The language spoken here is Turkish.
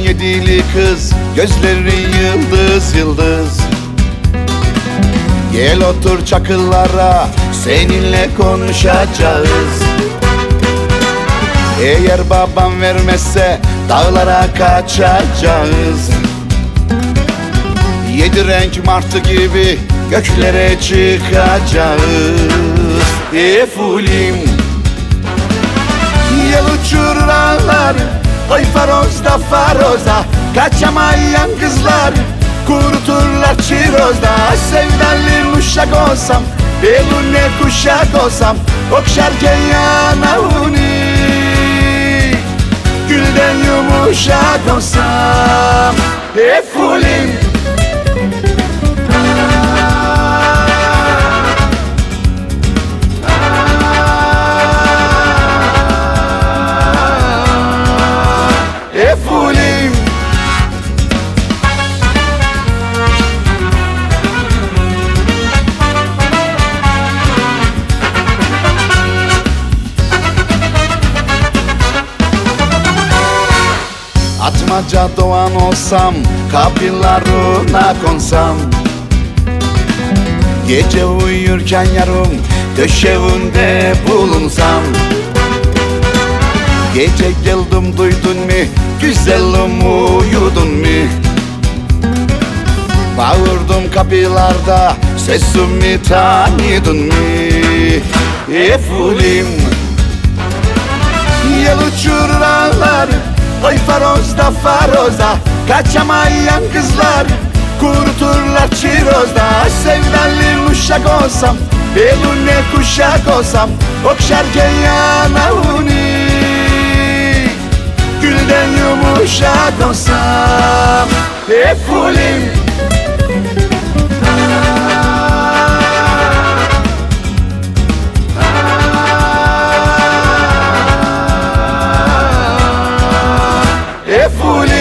17'li kız, gözleri yıldız yıldız. Gel otur çakıllara, seninle konuşacağız. Eğer babam vermezse dağlara kaçacağız. 7 renk martı gibi göklere çıkacağız. Efulim yel uçurur ağlar, oy farozda faroza. Kaçamayan kızlar kuruturlar çirozda. Sevdalı uşak olsam, beline kuşak olsam, okşarken yanağını gülden yumuşak olsam. Efulim Efulim Atmaca doğan olsam, kapılarına konsam. Gece uyurken yarım döşeğinde bulunsam. Gece geldim duydun mu, güzelim uyudun mu? Bağırdım kapılarda, sesimi tanıdın mı? Efulim yel uçurur ağlar, oy farozda faroza. Kaçamayan kızlar kuruturlar çirozda. Sevdalı uşak olsam, beline kuşak olsam, okşarken yanağını gülden yumuşak olsam. Efulim Efulim